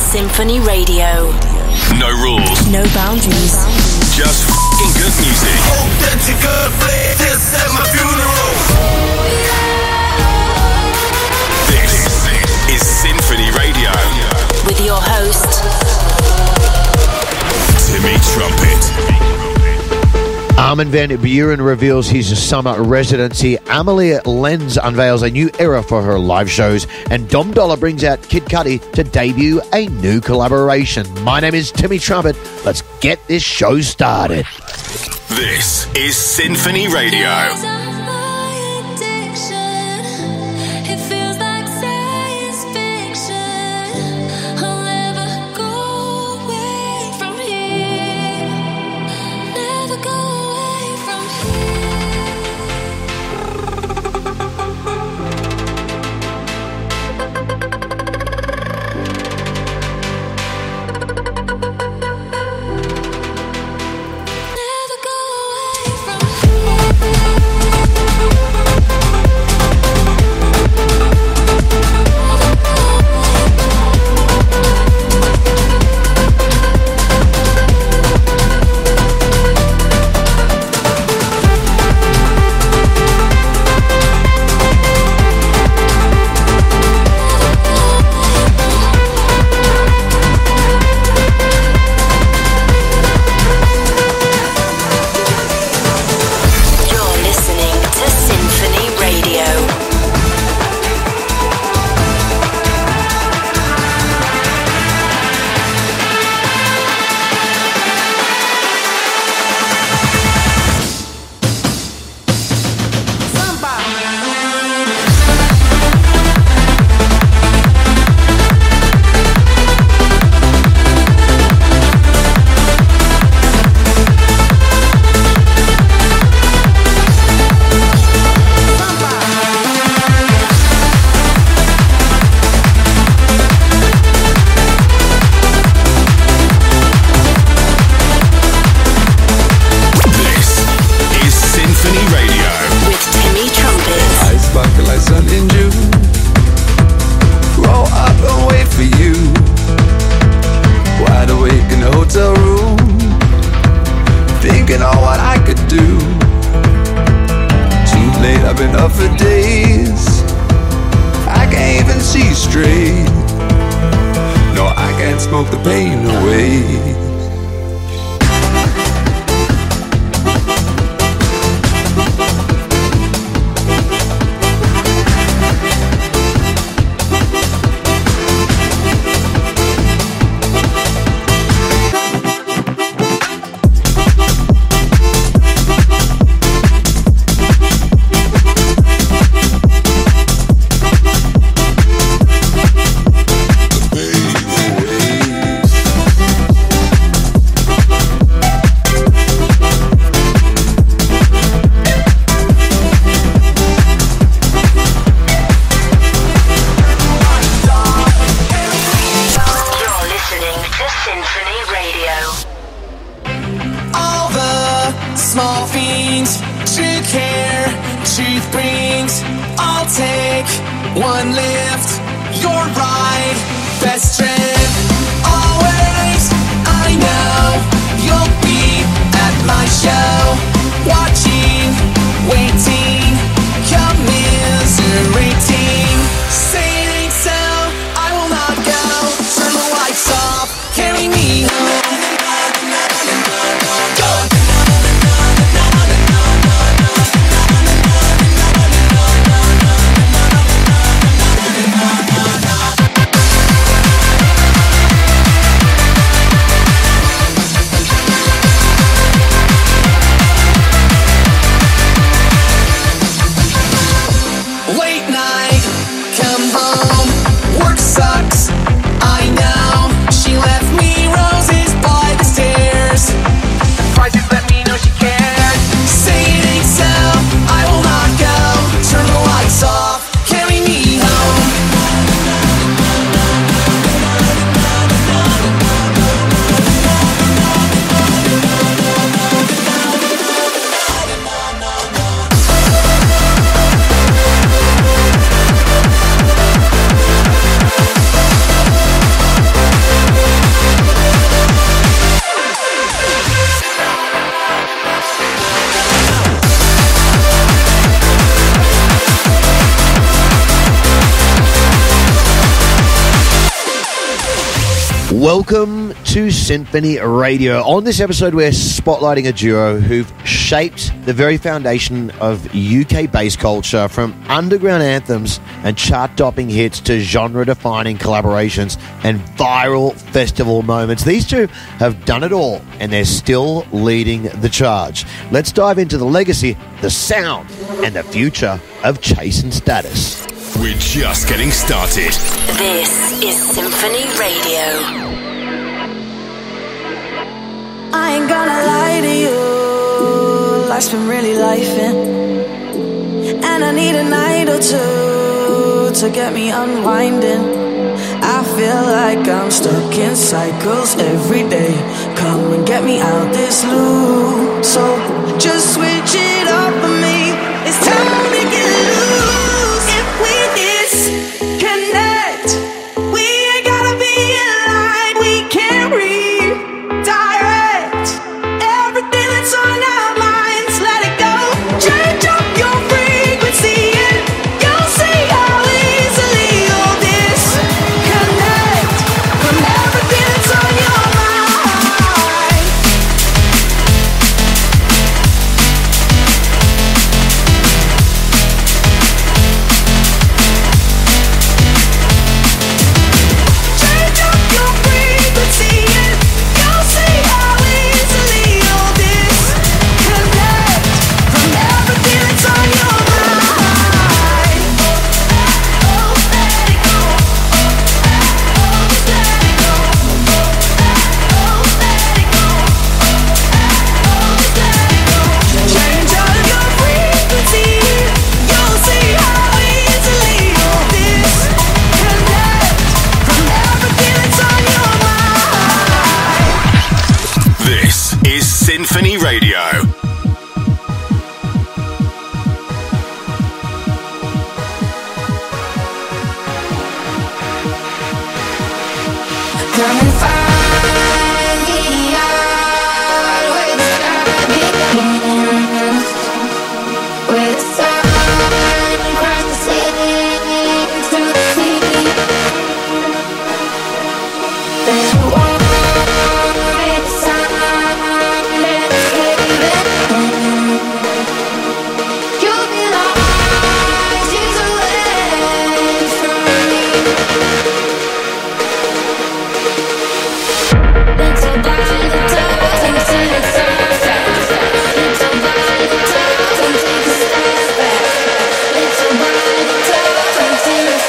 Symphony Radio. No rules. No boundaries. Just f***ing good music. Hope that you're good, please. This at my funeral. This is Symphony Radio. With your host, Timmy Trumpet. Armin van Buuren reveals his summer residency. Amelie Lenz unveils a new era for her live shows. And Dom Dollar brings out Kid Cudi to debut a new collaboration. My name is Timmy Trumpet. Let's get this show started. This is Symphony Radio. Welcome to Symphony Radio. On this episode, we're spotlighting a duo who've shaped the very foundation of UK bass culture, from underground anthems and chart-topping hits to genre-defining collaborations and viral festival moments. These two have done it all, and they're still leading the charge. Let's dive into the legacy, the sound, and the future of Chase and Status. We're just getting started. This is Symphony Radio. I ain't gonna lie to you, life's been really lifing, and I need a night or two to get me unwinding. I feel like I'm stuck in cycles every day. Come and get me out this loop. So just switch it up for me. It's time to get loose. If we disconnect, we ain't gotta be in line. We can redirect everything that's on our minds. Let it go. Change up your frequency and you'll see how easily you'll disconnect from everything that's on your mind. Change up your frequency and you'll see how easily you'll disconnect from everything that's on your mind. Oh, let it go. Just let it go. Oh, let it go. Just let it go. Change up your frequency, you'll see how easily you'll disconnect from everything that's on your mind. This is Symphony Radio. Come and find me out where the sky begins, where the sun crosses into the sea. There's a war in the sun that's caving. You'll be light years away from me. Little by little, until it's sunset. Little by little, don't take a step back. Little by little, until it's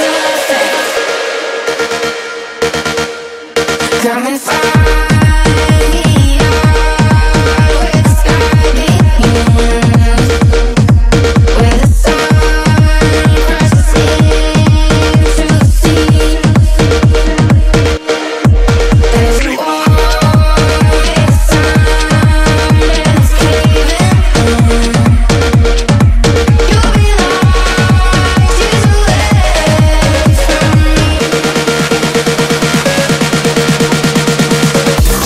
sunset. Come and find me out where the sky begins, where the sun crosses into the sea. There's a war in the sun that's caving. You'll be light years away from me.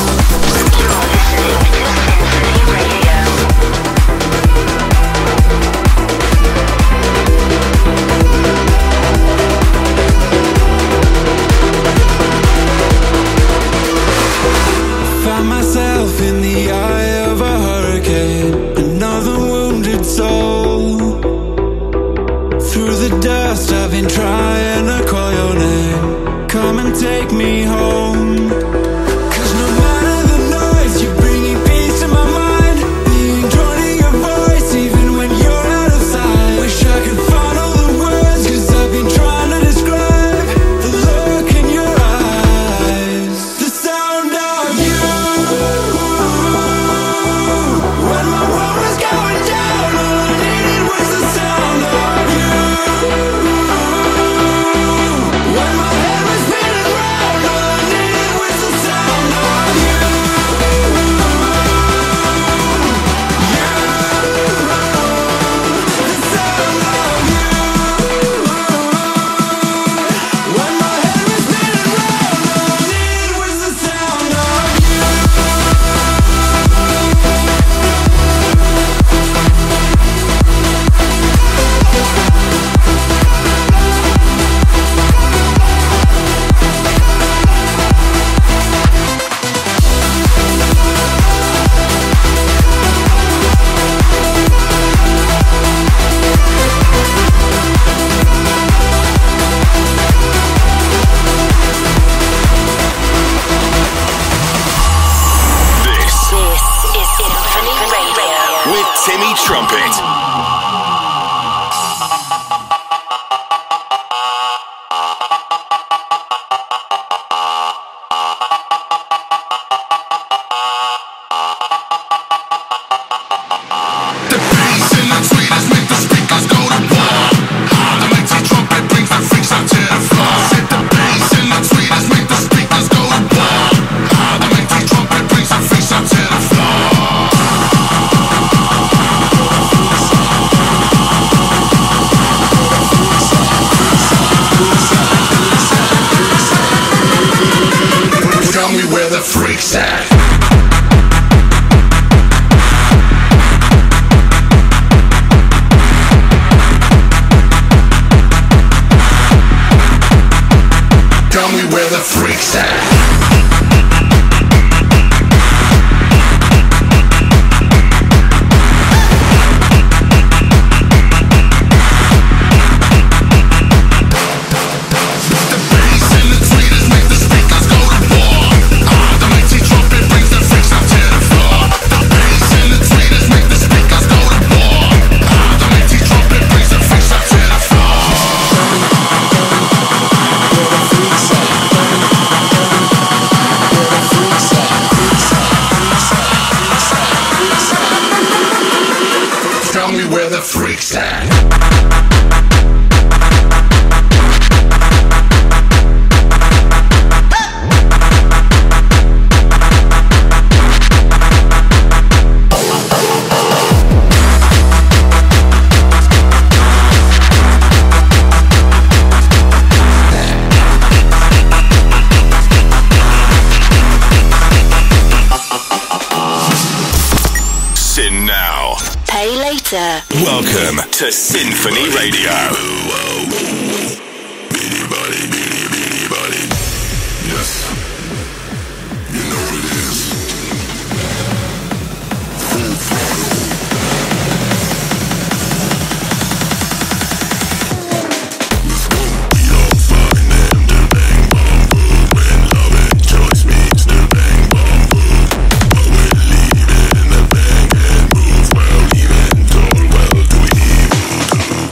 Timmy Trumpet. Freaks at. Tell me where the freaks at. Freaks at. Sin now. Pay later. Welcome to Symphony Radio. Yes. You know what it is. Full throttle. Let's go. We don't find them to bang bong boom. When love and choice meets the bang bong boom. But we're leaving the bang and move well, even told well to evil too.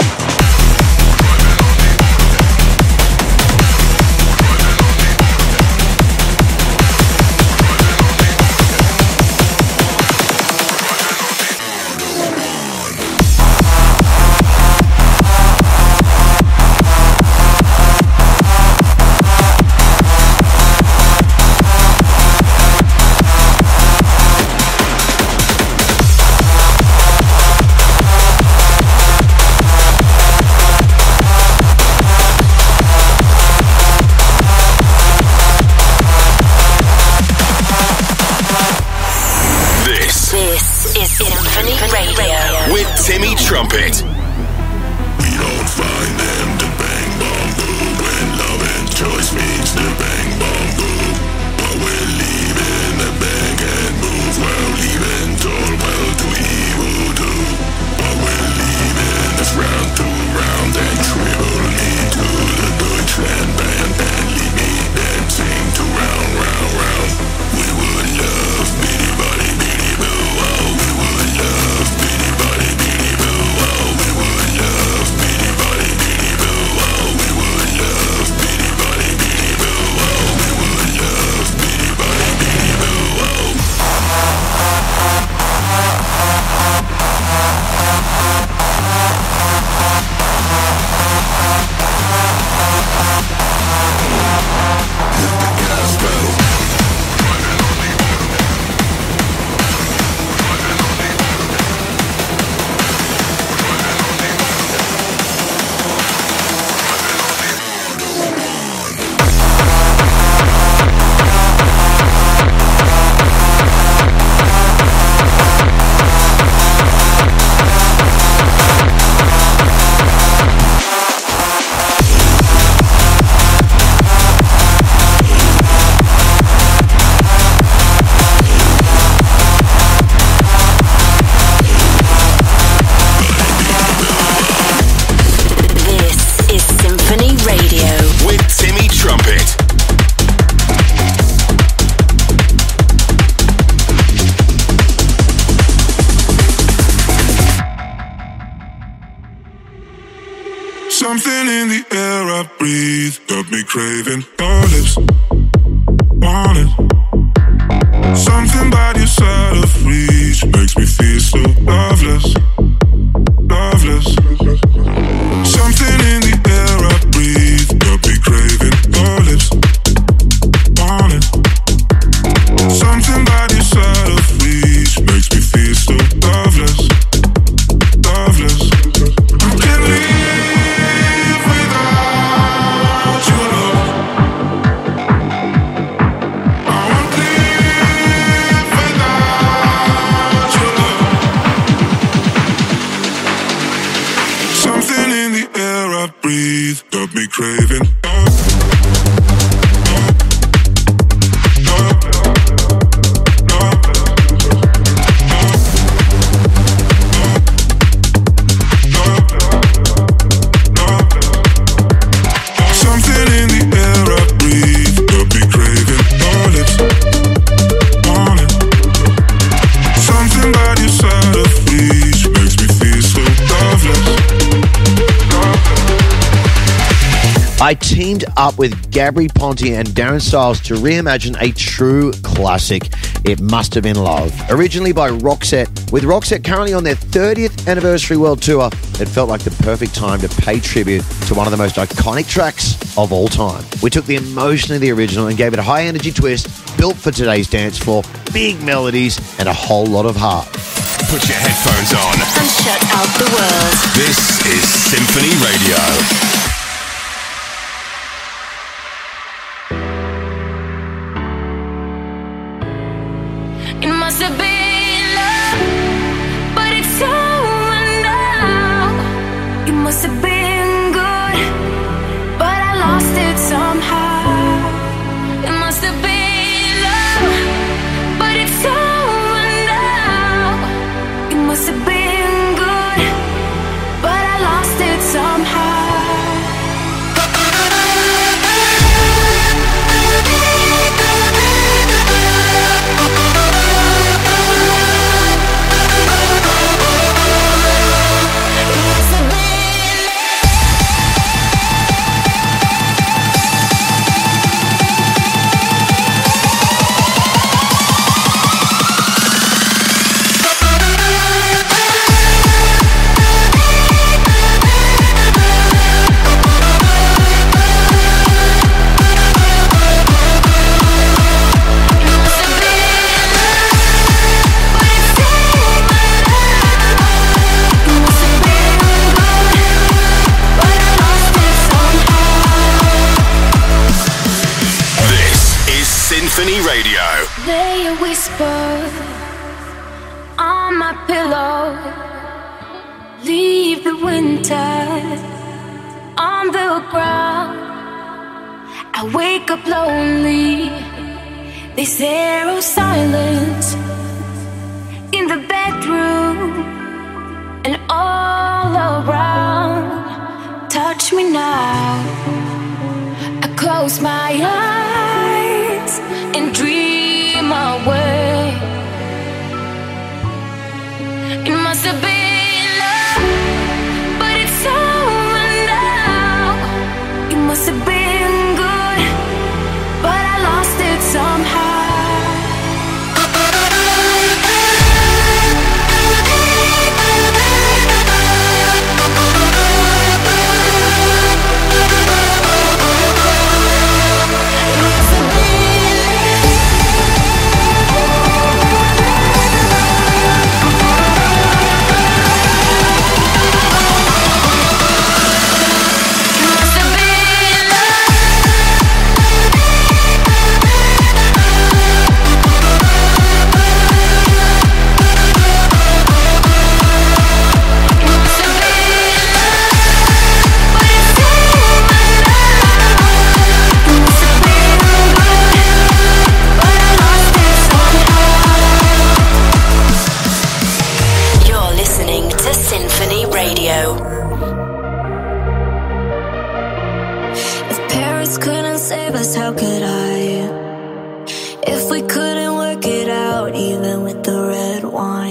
Timmy Trumpet. We don't find them to bang bong boom. When love and choice meets the bang bong boom. But we're leaving the bang and move well, leaving told well to evil too. But we're leaving this round to round and triple me to the Deutschland band and leave me dancing to round, round, round. We would love bitty body, bitty boo. Oh, we would love bitty body, bitty boo. Oh, we Something in the air I breathe got me craving your lips. Want it. Something about your side of reach makes me feel so loveless. Loveless. Something in the air I breathe got me craving your lips. Want it. Something about your side of reach makes me feel so loveless. Loveless. I can't live without your love. I won't live without your love. Something in the air I breathe got me craving. I teamed up with Gabri Ponte and Darren Styles to reimagine a true classic, It Must Have Been Love. Originally by Roxette, with Roxette currently on their 30th anniversary world tour, it felt like the perfect time to pay tribute to one of the most iconic tracks of all time. We took the emotion of the original and gave it a high energy twist, built for today's dance floor, big melodies and a whole lot of heart. Put your headphones on and shut out the world. This is Symphony Radio. It must have been love, but it's over now. It must have been good, but I lost it somehow. It must have been love, but it's over now. It must have been good, but I lost it somehow. Symphony Radio. They whisper on my pillow, leave the winter on the ground. I wake up lonely, they say oh silence in the bedroom and all around. Touch me now, I close my eyes and dream away. It must have been love, but it's over now. It must have been good, but I lost it somehow.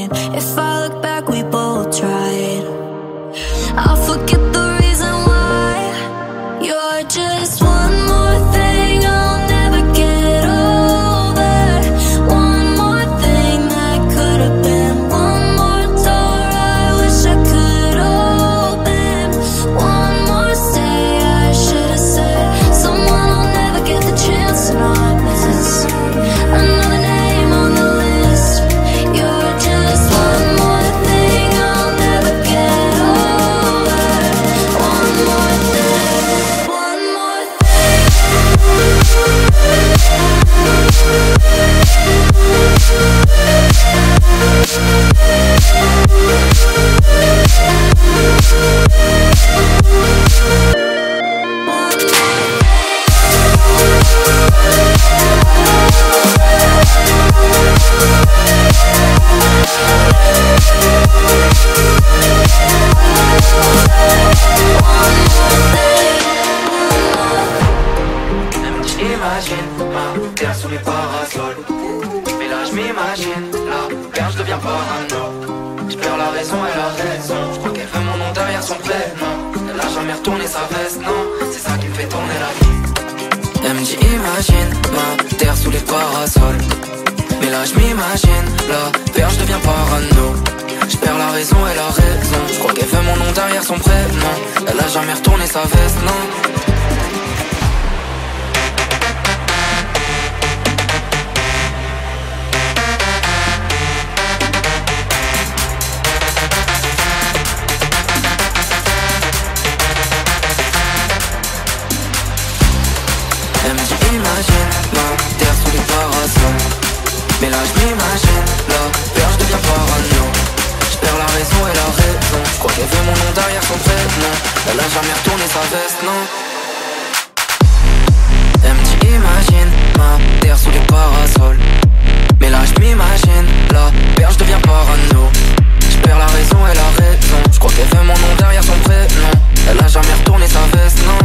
I'll forget the reason why Mais là je m'imagine, là, bien je deviens parano. Je perds la raison et la raison. Je crois qu'elle veut mon nom derrière son prénom. Elle a jamais retourné sa veste, non. C'est ça qui me fait tourner la vie. Elle me dit imagine, ma terre sous les parasols. Mais là je m'imagine, là, père je deviens parano. Je perds la raison et la raison. Je crois qu'elle veut mon nom derrière son prénom. Elle a jamais retourné sa veste, non. Elle me dit imagine, ma terre sous les parasols. Mais là je m'imagine, là, père je deviens parano. Je perds la raison et la raison. Je crois qu'elle veut mon nom derrière son prénom. Elle a jamais retourné sa veste, non. Elle me dit imagine, ma terre sous les parasols. Mais là je m'imagine, là, père je deviens parano. Je perds la raison et la raison. Je crois qu'elle veut mon nom derrière son prénom. Elle a jamais retourné sa veste, non.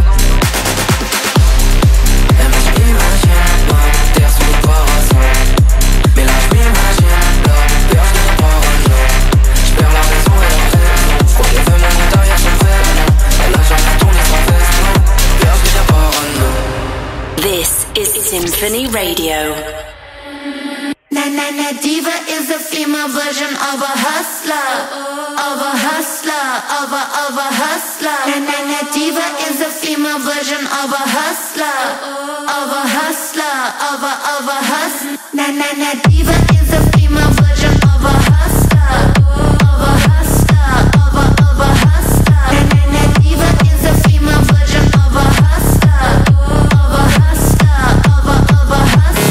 Elle me dit imagine, ma terre sous les parasols. Mais là je m'imagine, là, père je deviens parano. Je perds la raison et la raison. Je crois qu'elle veut mon nom derrière son prénom. Elle a jamais retourné sa veste, non. Père je deviens parano. This is Symphony Radio. Na na na diva is a female version of a hustler, of a hustler, of a hustler. Na na na diva is a female version of a hustler, of a hustler, of a hustler. Na na na diva is a female version of a hustler, of a hustler, of a hustler. Na na na diva is a female version of a hustler, of a hustler, of a hustler.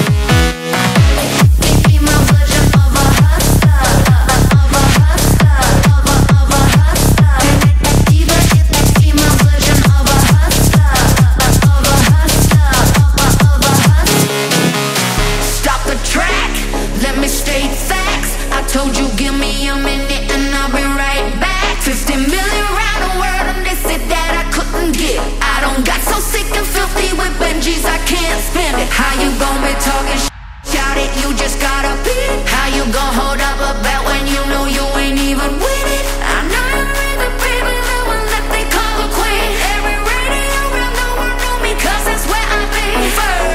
Told you give me a minute and I'll be right back. 50 million round the world and they said that I couldn't get. I don't got so sick and filthy with Benjis I can't spend it. How you gon' be talking shout it, you just gotta be. How you gon' hold up a bet when you know you ain't even with it? I know you're the baby, the one that they call a queen. Every radio around the world know me cause that's where I be first.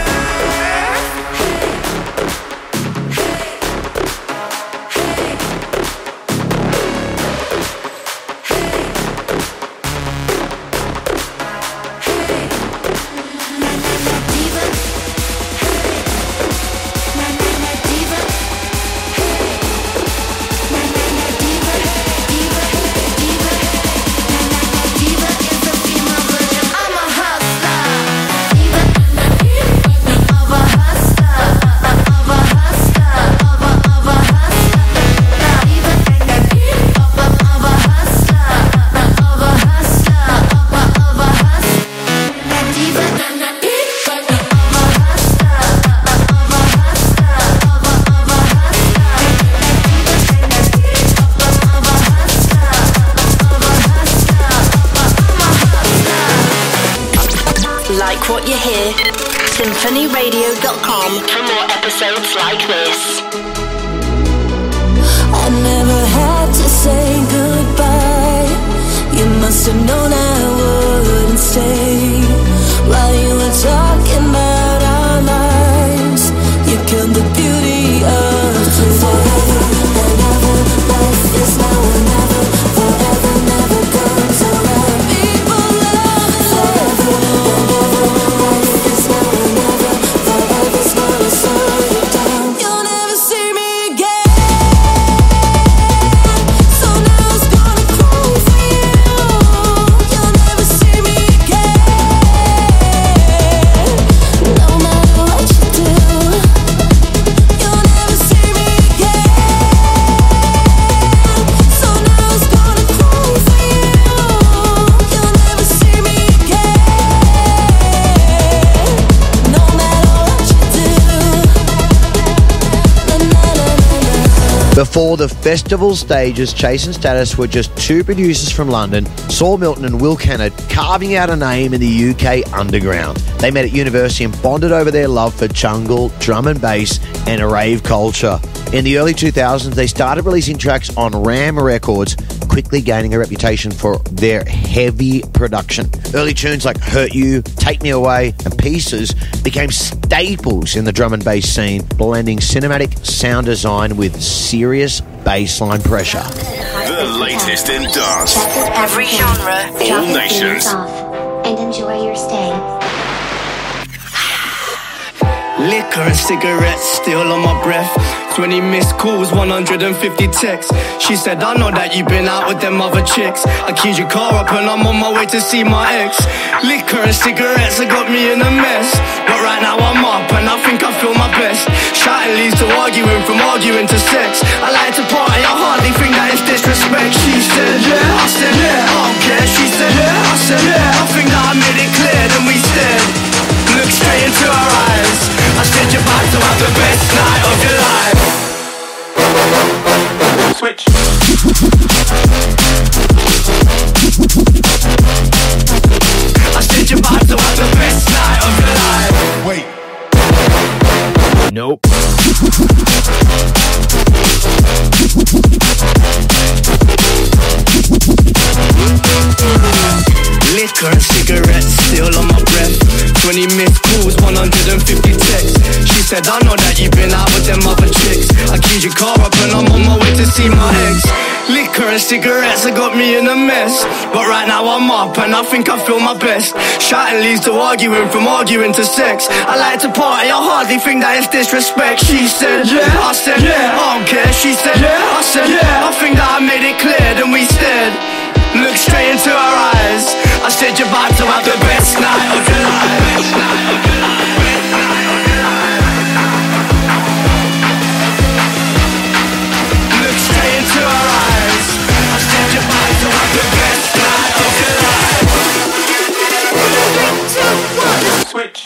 What you hear, symphonyradio.com for more episodes like this. I never had to say goodbye. You must have known I wouldn't stay. While you were talking about our lives, you killed the beauty of today. Forever and ever, life is now or never. Forever never comes around. People love it forever and ever. Life is now or never. Forever's gonna slow you down. You'll never see me again. So now it's gonna crawl for you. You'll Before the festival stages, Chase and Status were just two producers from London, Saul Milton and Will Kennard, carving out a name in the UK underground. They met at university and bonded over their love for jungle, drum and bass, and rave culture. In the early 2000s, they started releasing tracks on Ram Records, quickly gaining a reputation for their heavy production. Early tunes like Hurt You, Take Me Away, and Pieces became staples in the drum and bass scene, blending cinematic sound design with serious bassline pressure. The latest in dance. Every genre. All nations. And enjoy your stay. Liquor and cigarettes still on my breath. 20 missed calls, 150 texts. She said, I know that you've been out with them other chicks. I keyed your car up and I'm on my way to see my ex. Liquor and cigarettes have got me in a mess, but right now I'm up and I think I feel my best. Shouting leads to arguing, from arguing to sex. I like to party, I hardly think that it's disrespect. She said, yeah, I said, yeah, I don't care. She said, yeah, I said, yeah, I think that I made it clear. Then we stared, looked straight into her eyes. I said, you're about to have the best night of your life. Switch. I said, you're about to have the best night of your life. Wait. Nope. Liquor and cigarettes still on my breath. 20 missed calls, 150 texts. She said, I know that you've been out with them other chicks. I keyed your car up and I'm on my way to see my ex. Liquor and cigarettes have got me in a mess, but right now I'm up and I think I feel my best. Shouting leads to arguing, from arguing to sex. I like to party, I hardly think that it's disrespect. She said, yeah, I said, yeah, I don't care. She said, yeah, I said, yeah, I think that I made it clear. Then we stared, looked straight into her eyes. I said, you're about to have the best night of your life. Looked straight into her eyes. I said, you're about to have the best night of your life. 3, 2, 1, switch.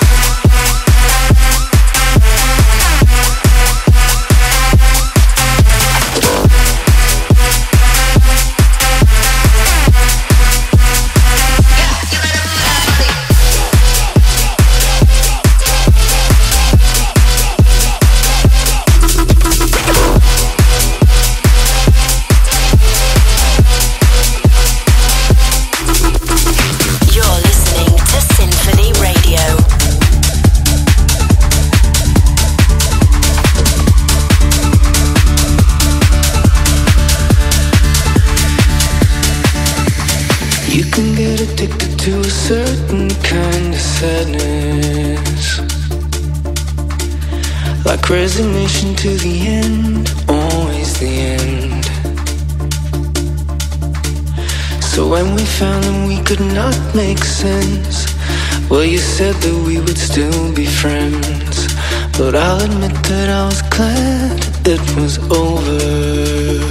To a certain kind of sadness, like resignation to the end, always the end. So when we found that we could not make sense, well, you said that we would still be friends. But I'll admit that I was glad it was over.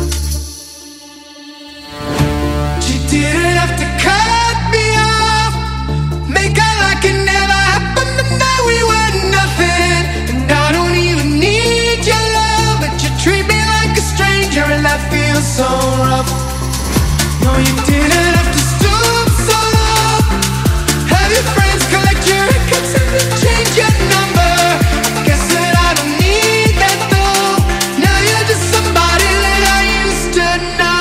You didn't have to cut me off, make out like it never happened, but now we were nothing. And I don't even need your love, but you treat me like a stranger, and that feels so rough. No, you didn't have to stoop so low, have your friends collect your records and then change your number. I guess that I don't need that though. Now you're just somebody that I used to know.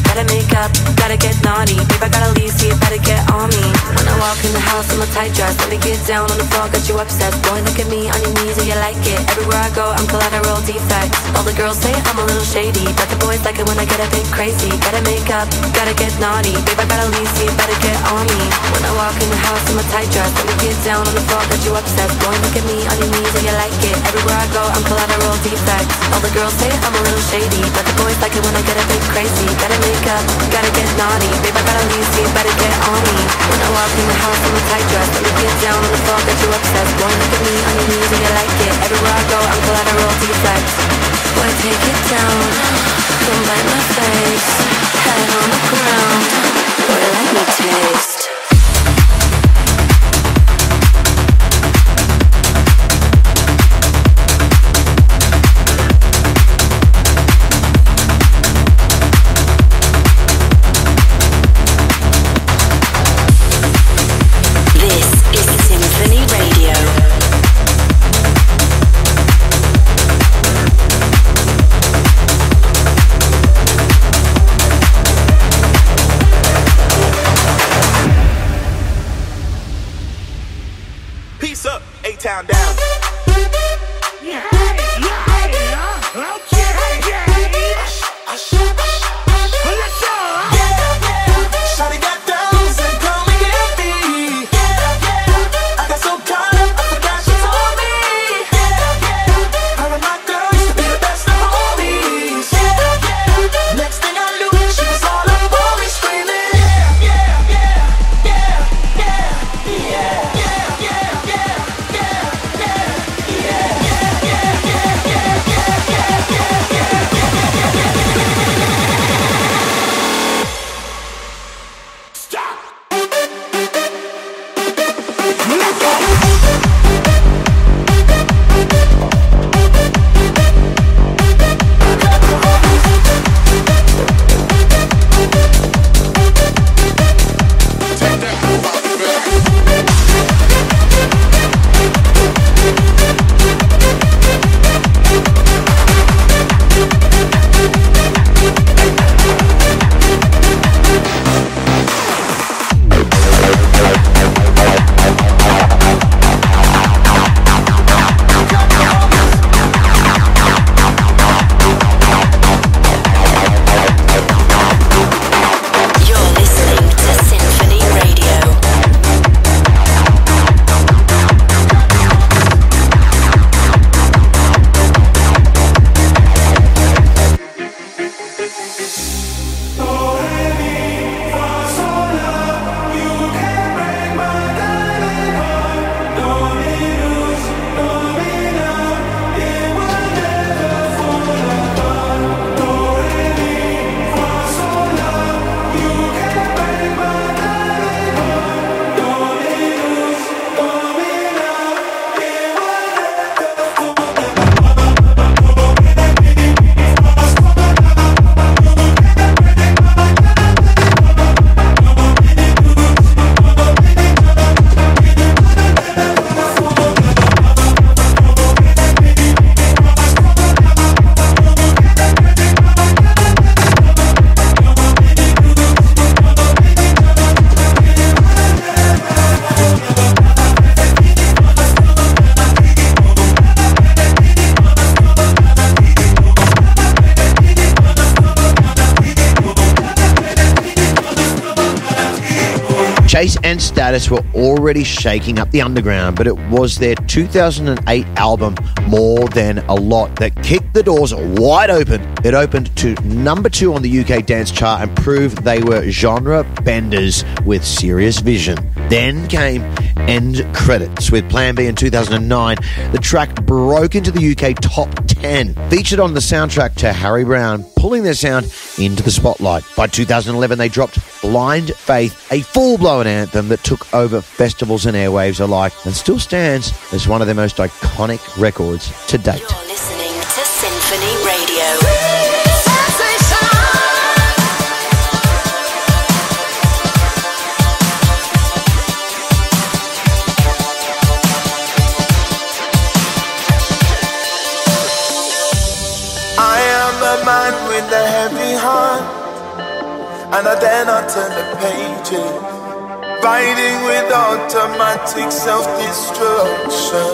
gotta make up, gotta get naughty. Babe, I gotta leave, so you better get on me. When I walk in the house in my tight dress, let me get down on the floor, got you obsessed. Boy, look at me on your knees, and you like it. Everywhere I go, I'm collateral defects. All the girls say I'm a little shady, but the boys like it when I get a bit crazy. Gotta make up, gotta get naughty. Babe, I gotta leave, so you better get on me. When I walk in the house in my tight dress, let me get down on the floor, got you obsessed. Boy, look at me on your knees, and you like it. Everywhere I go, I'm collateral defects. All the girls say I'm a little shady, but the boys like it when I get a bit crazy. Gotta make up, gotta get naughty. Babe, I gotta leave, so you better get on me. When I walk in the house in my tight dress, let me get down on the floor, got you obsessed. Boy, look at me on your knees, and you like it. Everywhere I go, I'm collateral defects. Boy, take it down, don't bite my face. Head on the ground, boy, let me taste. A-Town down. Chase and Status were already shaking up the underground, but it was their 2008 album, More Than a Lot, that kicked the doors wide open. It opened to number 2 on the UK dance chart and proved they were genre benders with serious vision. Then came End Credits with Plan B in 2009. The track broke into the UK top 10, featured on the soundtrack to Harry Brown, pulling their sound into the spotlight. By 2011, they dropped Blind Faith, a full-blown anthem that took over festivals and airwaves alike and still stands as one of their most iconic records to date. You're listening to Symphony Radio. Man with a heavy heart, and I dare not turn the pages. Riding with automatic self-destruction.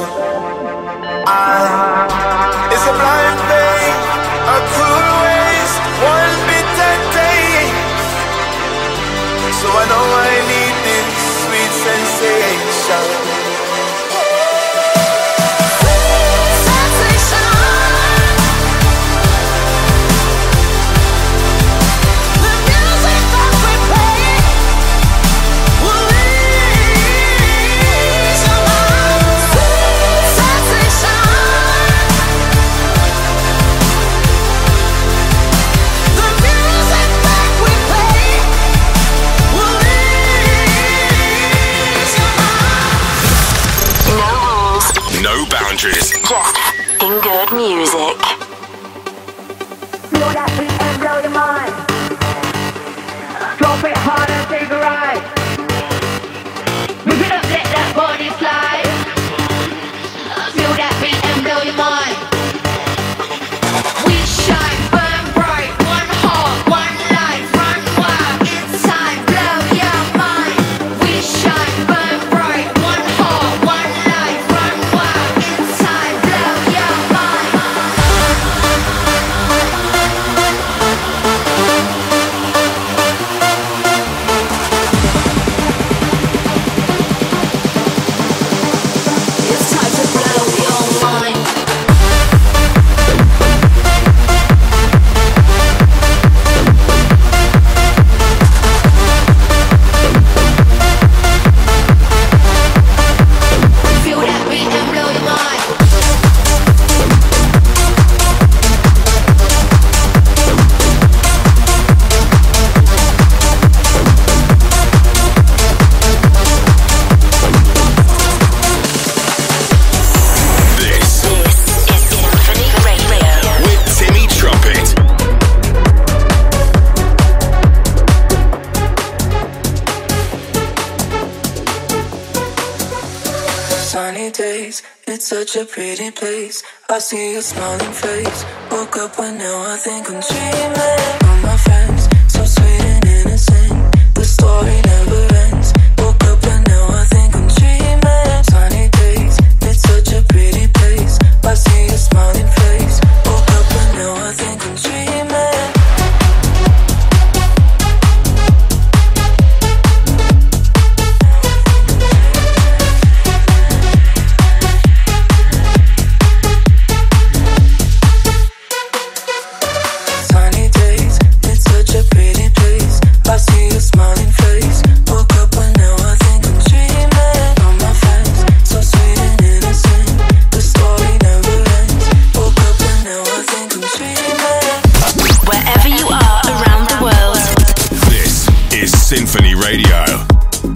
It's a blind thing, a cruel waste, one bitter day. So I know I need this sweet sensation. No boundaries. Just in good music. Feel that beat and blow your mind. Drop it hard and take a ride. Rip it up, let that body slide. Feel that beat and blow your mind. We shine, burn bright, one heart, one life, run wild, inside, blow your mind. We shine, burn bright, one heart, one life, run wild, inside, blow your mind. It's time to blow your mind. Feel that beat and blow your mind. This Is Symphony Radio. with Timmy Trumpet. Sunny days, it's such a pretty place. I see your smiling face. Woke up and now I think I'm dreaming. All my friends, so sweet and innocent. The story never ends. Woke up and now I think I'm dreaming. Sunny days, it's such a pretty place. I see your smiling face. Woke up and now I think I'm dreaming. Sunny days, it's such a pretty place. I see your smiling face. Woke up and now I think I'm dreaming. All my friends, so sweet and innocent. The story never ends. Woke up and now I think I'm dreaming. Wherever you are around the world. This is Symphony Radio.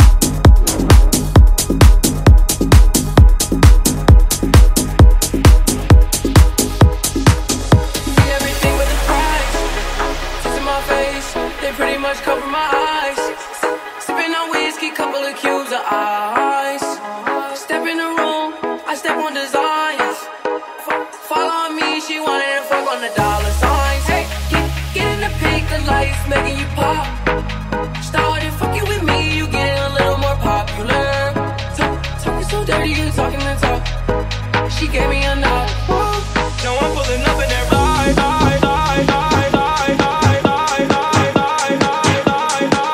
Everything with a price. Just in my face, they pretty much cover my eyes. Sipping on whiskey, couple of cubes of ice. Step in the room, I step on designs. Follow me, she wanted to fuck on the dollar signs. Hey, get in the pink, the lights making you pop. Started fucking with me, you getting a little more popular. Talking so dirty, you talking the talk. She gave me a knock. Now I'm pulling up in that ride.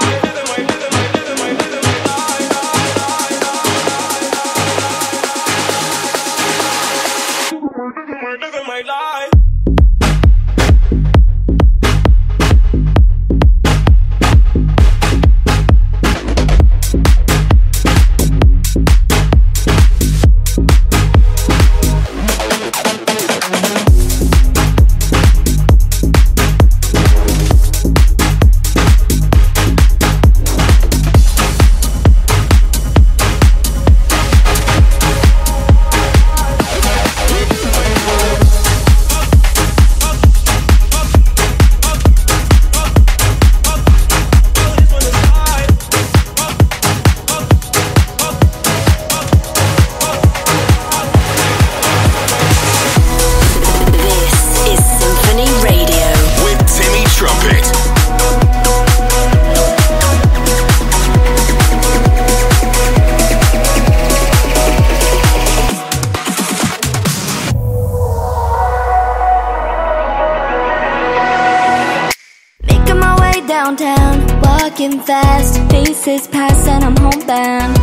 downtown, walking fast, faces pass and I'm homebound.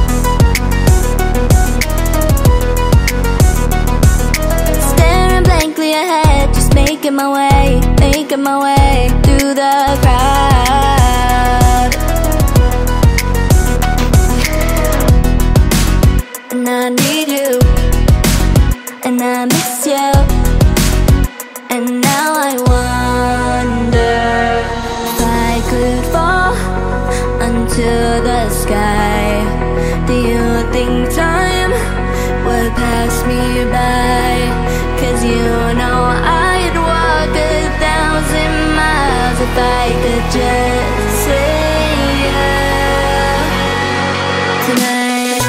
Staring blankly ahead, just making my way through the crowd. And I need you, and I miss you, and now I wonder if I could fall onto the sky. Do you think time would pass me by? 'Cause you know I'd walk 1,000 miles if I could just see you tonight.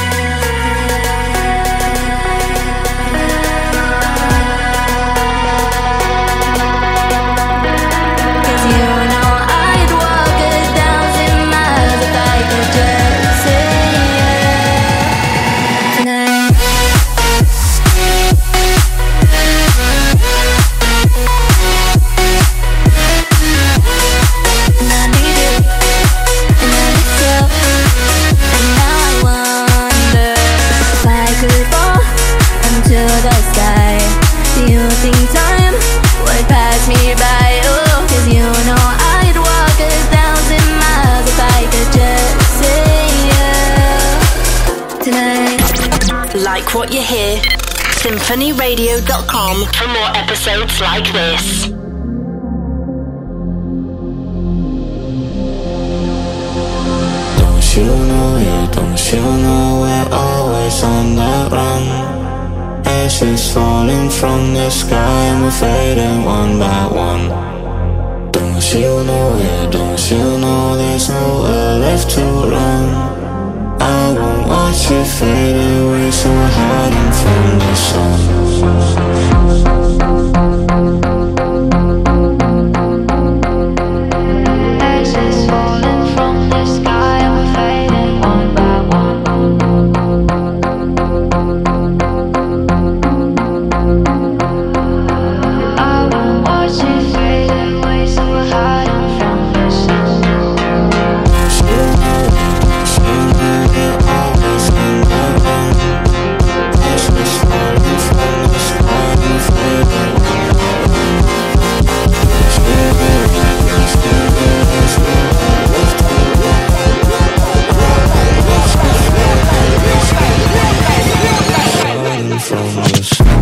Like what you hear? SymphonyRadio.com for more episodes like this. Don't you know it? Don't you know we're always on the run? Ashes falling from the sky and we're fading one by one. Don't you know it? Don't you know there's nowhere left to run? I won't watch it fade away, so we're hiding from the sun. Ashes falling from the sky and we're fading one by one. I won't watch it fade away, so we're hiding from the sun. From the sun.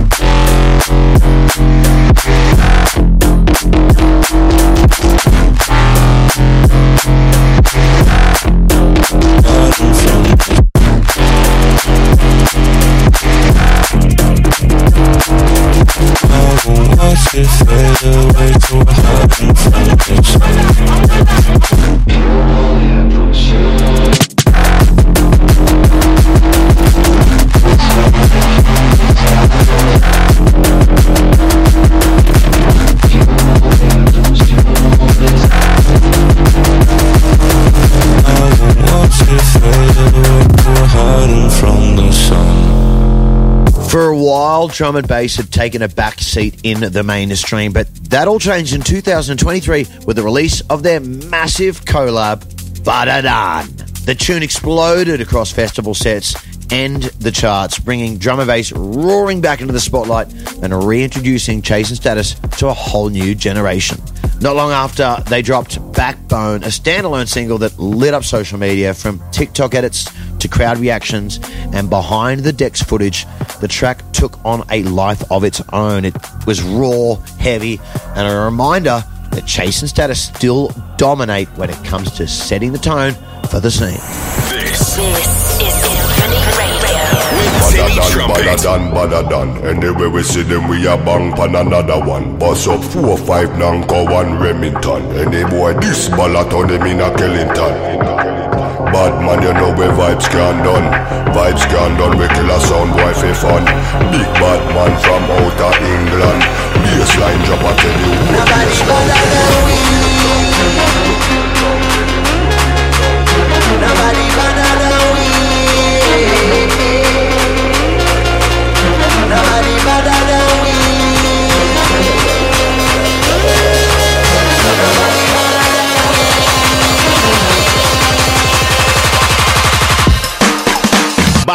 Watch it fade away to a hiding from the sun. For a while, drum and bass had taken a back seat in the mainstream, but that all changed in 2023 with the release of their massive collab, Ba-Da-Dan. The tune exploded across festival sets and the charts, bringing drum and bass roaring back into the spotlight and reintroducing Chase and Status to a whole new generation. Not long after, they dropped Backbone, a standalone single that lit up social media from TikTok edits to crowd reactions and behind the decks footage. The track took on a life of its own. It was raw, heavy, and a reminder that Chase and Status still dominate when it comes to setting the tone for the scene. This is Symphony Radio. Bada-dan. Anyway we see them, we a bang pan another one. Bust up 4, 5 Nanko, 1 Remington. Any boy this ballot on them in a Kellington. Bad man, you know where vibes can done. Vibes can done, we kill a sound boy for fun. Big bad man from outer England. Bassline drop, I tell you. Nobody better than we. Nobody better than we. Nobody better than we. Nobody better than we.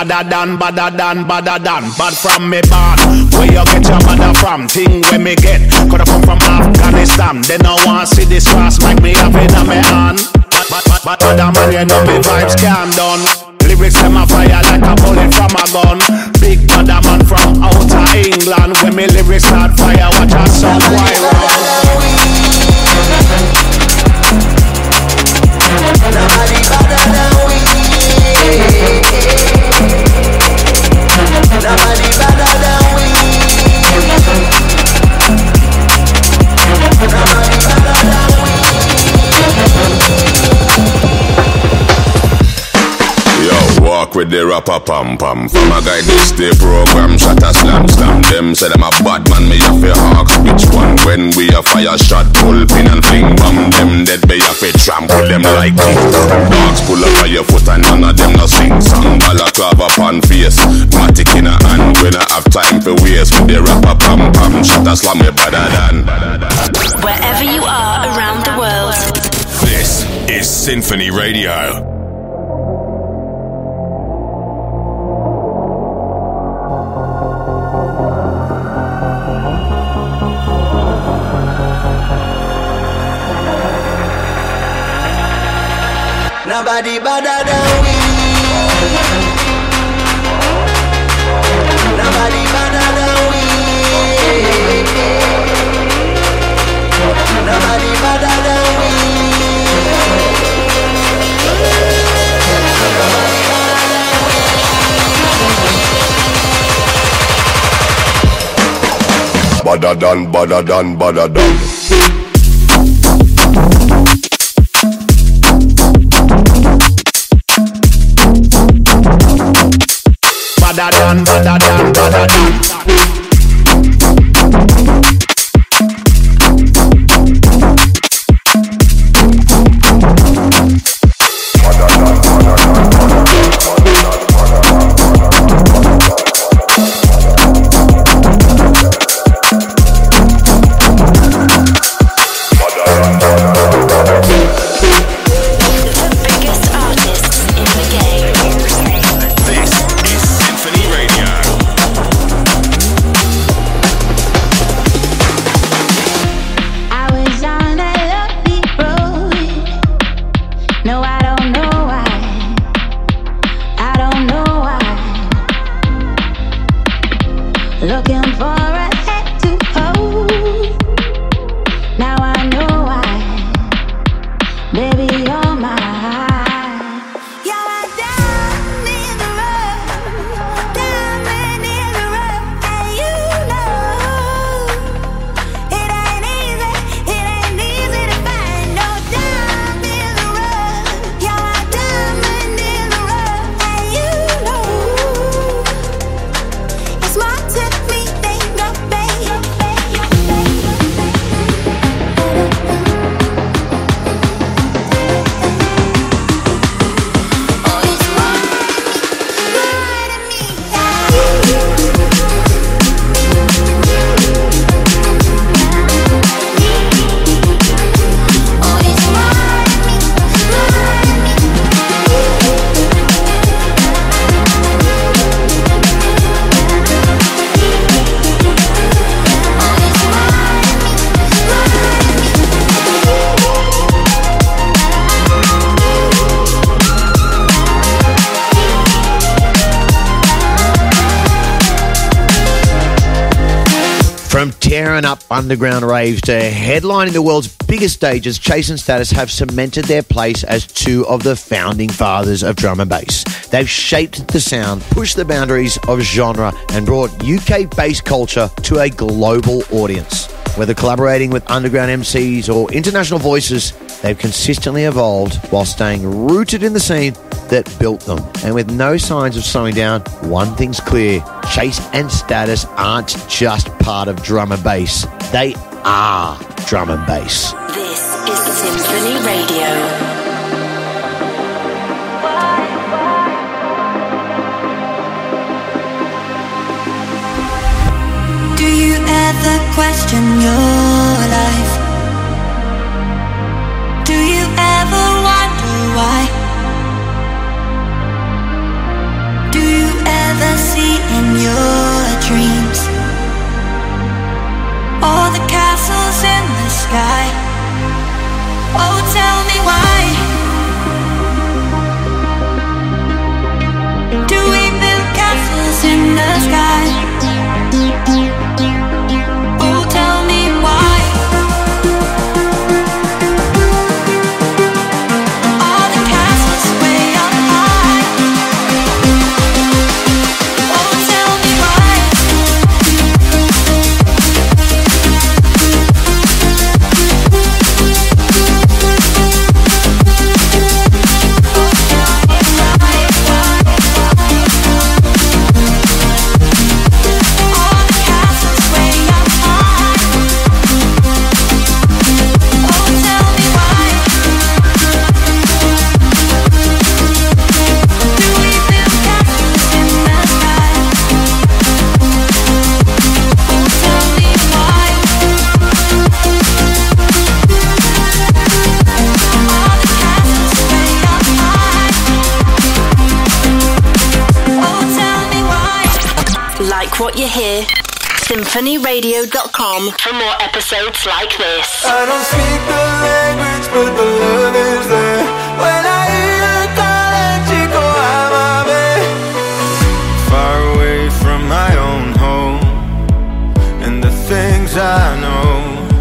badder than, bad from me born. Where you get your mother from? Thing where me get, coulda come from Afghanistan. They no want see this fast like me having a me hand. But other man, you know me vibes can't done. Lyrics them a fire like a bullet from a gun. Big badder man from outer England. When me lyrics start fire, watch a song why run. Nobody better than we. Nobody better than we. Nobody better than we. Yo, walk with the rapper pam pam. From a guy this day program, shot a slam slam. Them say them a bad man, me have to ask which one. When we a fire shot, pull pin and fling bomb. Them dead be have to trample them like king. Dogs pull up on your foot and none of them no sing song. Balaclava pan face, matic in a hand. When I have time for waste with the rapper pam pam. Shot a slam me better than. Wherever you are around the world, This is Symphony Radio. Nobody better than we. Nobody better than we. Nobody better than we. Badder than. Badder than. From tearing up underground raves to headlining the world's biggest stages, Chase and Status have cemented their place as two of the founding fathers of drum and bass. They've shaped the sound, pushed the boundaries of genre, and brought UK bass culture to a global audience. Whether collaborating with underground MCs or international voices, they've consistently evolved while staying rooted in the scene that built them. And with no signs of slowing down, one thing's clear: Chase and Status aren't just part of drum and bass. They are drum and bass. This is Symphony Radio. Do you ever question your life? Do you ever wonder why? Do you what you hear? SymphonyRadio.com for more episodes like this. I don't speak the language, but the love is there. When I hear you calling, chico, I'm far away from my own home and the things I know.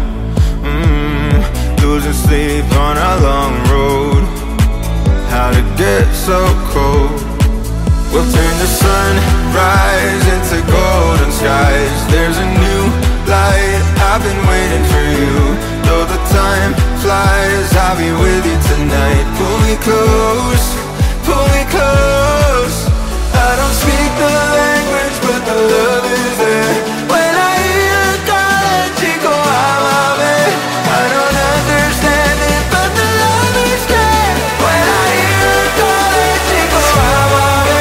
Losing sleep on a long road. How to get so cold? We'll turn the sunrise into golden skies. There's a new light, I've been waiting for you. Though the time flies, I'll be with you tonight. Pull me close, pull me close. I don't speak the language, but the love is there. When I hear you calling, chico, I'm I don't understand it, but the love is there. When I hear you calling, chico, I'm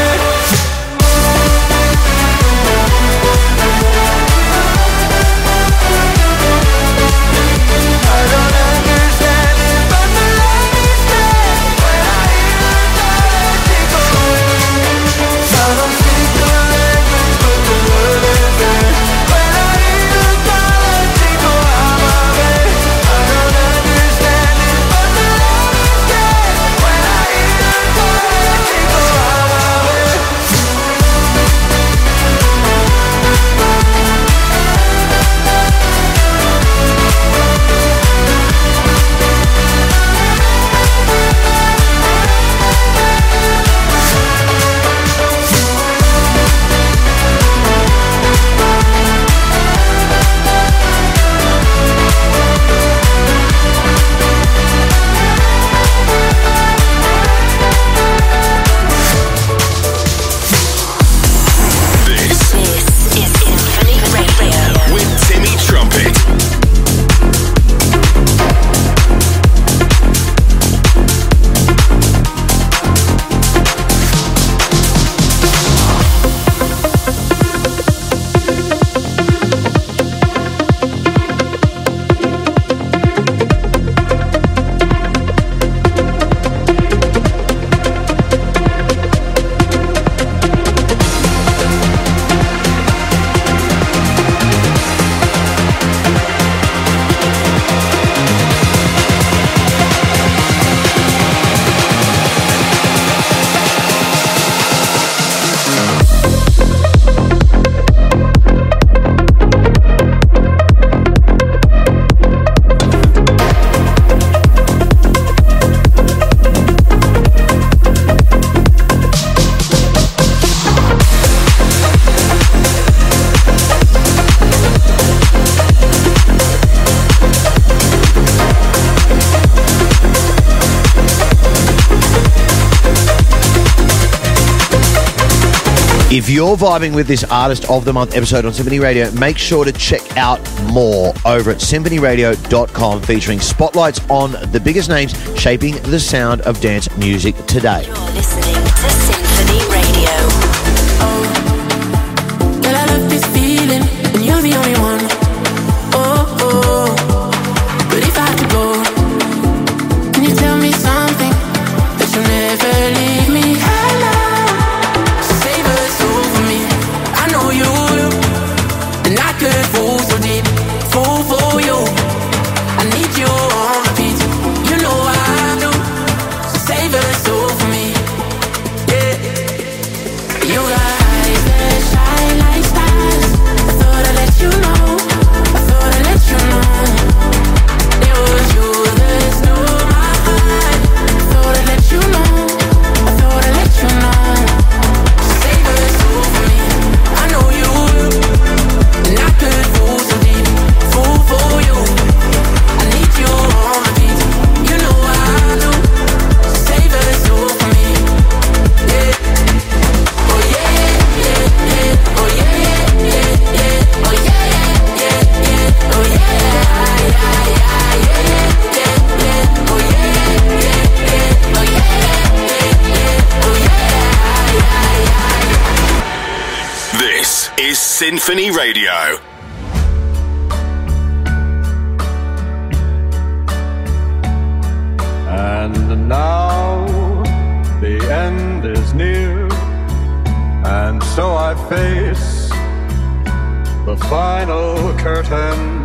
I don't understand it, but the love is there. When I hear you calling, chico, I don't speak the language, but the love is there. When I hear you calling, chico, I'm I don't understand it, but the love is there. When I hear you calling, chico, with Timmy Trumpet. If you're vibing with this Artist of the Month episode on Symphony Radio, make sure to check out more over at symphonyradio.com, featuring spotlights on the biggest names shaping the sound of dance music today. You're listening to Symphony Radio. Girl, I love this feeling, and you're the only one. Oh, oh. But if I had to go, can you tell me something that you'll never leave me? Hello. So save a soul for me. I know you will, and I could fall so deep, fall for you. I need you on repeat. You know I do. So save a soul for me. Yeah. You got eyes that shine like stars. I thought I'd let you know. I thought I'd let you know. It was you that stole my heart. I thought I'd let you know. I thought I'd let you know. Save a soul for me. I know you will, and I could fall so deep, fall for you. I need you on repeat. You know I do. Save a soul for me. Yeah. Oh yeah, yeah, yeah. Oh yeah, yeah, yeah. Oh yeah, yeah, yeah. Oh yeah, yeah, yeah, yeah, yeah. Oh yeah, yeah, yeah. Oh yeah, yeah, yeah. Oh yeah, yeah. This is Symphony Radio. And now the end is near, and so I face the final curtain.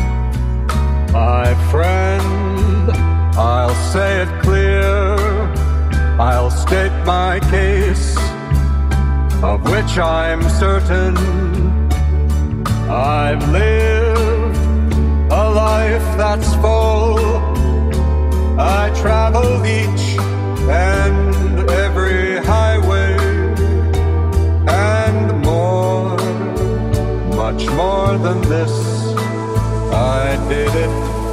My friend, I'll say it clear, I'll state my case, of which I'm certain. I've lived a life that's full. I traveled each and every highway and more, much more than this. I did it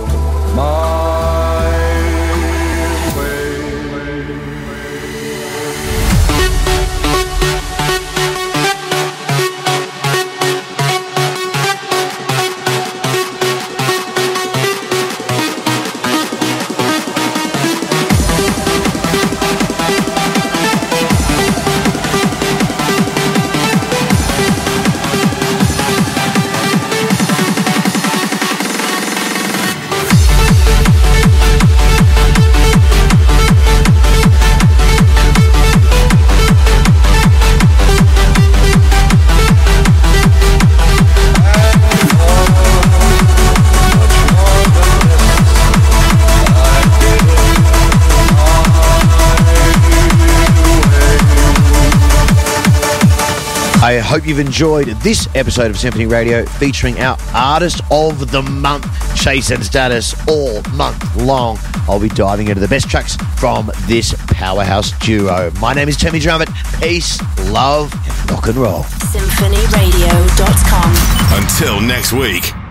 my way. I hope you've enjoyed this episode of Symphony Radio featuring our Artist of the Month, Chase and Status, all month long. I'll be diving into the best tracks from this powerhouse duo. My name is Timmy Drummett. Peace, love, and rock and roll. SymphonyRadio.com. Until next week.